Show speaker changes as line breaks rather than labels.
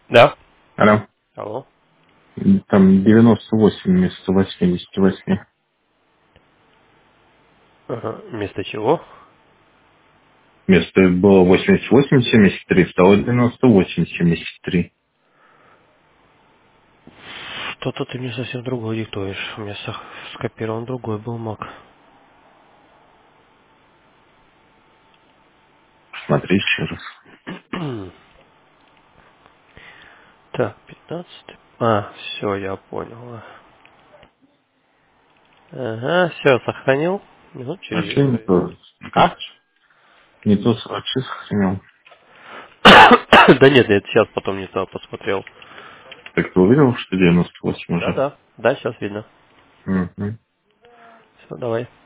Да.
Алло.
Алло.
Там 98 вместо 88.
Ага. Вместо чего?
Вместо было 88,73, стало 98,73.
Что-то ты мне совсем другой диктуешь. У меня скопирован другой был маг.
Смотри еще раз.
Так, 15. А, все, я понял. Ага, все, сохранил. Минут через 10
Вообще не
проверю.
то,
А?
не то вообще сохранил.
Да нет, я сейчас потом не то посмотрел.
Так ты увидел, что 98 уже?
Да-да. Да, сейчас видно.
Мгм.
Все, давай.